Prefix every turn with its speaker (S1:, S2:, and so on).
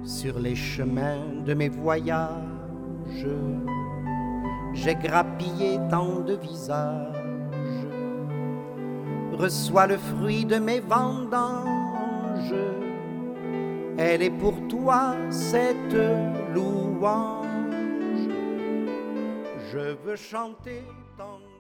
S1: Sur les chemins de mes voyages, j'ai grappillé tant de visages, reçois le fruit de mes vendanges. Elle est pour toi cette louange. Je veux chanter ton